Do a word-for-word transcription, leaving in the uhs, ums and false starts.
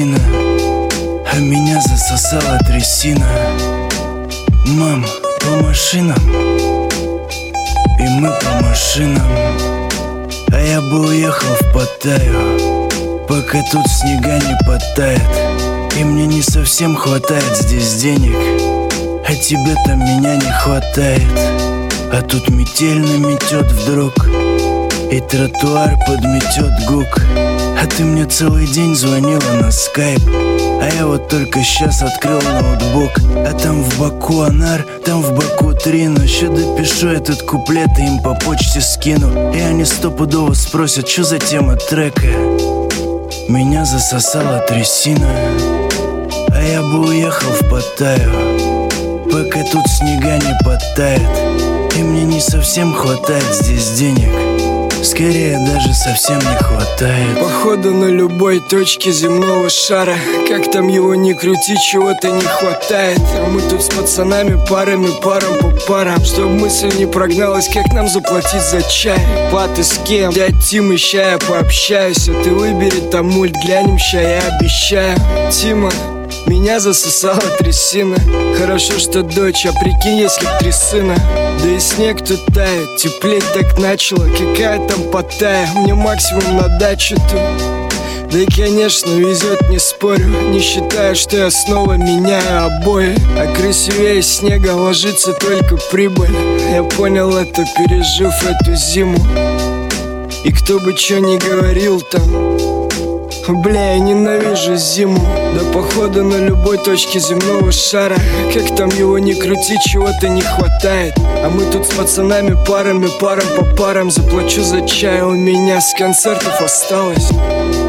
трясина, а меня засосала трясина. Мам, по машинам, и мы по машинам. А я бы уехал в Паттайю, пока тут снега не подтает. И мне не совсем хватает здесь денег, а тебе там меня не хватает. А тут метель наметет вдруг, и тротуар подметет гук. А ты мне целый день звонила на скайп, а я вот только сейчас открыл ноутбук. А там в боку анар, там в боку три. Но еще допишу этот куплет и им по почте скину. И они стопудово спросят, что за тема трека. Меня засосала трясина, а я бы уехал в Паттайю, пока тут снега не подтает. И мне не совсем хватает здесь денег, скорее даже совсем не хватает. Походу на любой точке земного шара, как там его ни крути, чего-то не хватает. А мы тут с пацанами парами, парам по парам, чтоб мысль не прогналась, как нам заплатить за чай. Паты с кем? Дядь Тима, ща я пообщаюсь. А ты выбери там мульт, глянем, ща я обещаю. Тима, меня засосала трясина. Хорошо, что дочь, а прикинь, если б три сына. Да и снег тут тает, теплеть так начало. Какая там Паттайя, мне максимум на дачу тут. Да и, конечно, везет, не спорю, не считая, что я снова меняю обои. А красивее снега ложится только прибыль. Я понял это, пережив эту зиму. И кто бы чё ни говорил там, бля, я ненавижу зиму. Да походу на любой точке земного шара, как там его ни крути, чего-то не хватает. А мы тут с пацанами парами, парам по парам. Заплачу за чай, у меня с концертов осталось.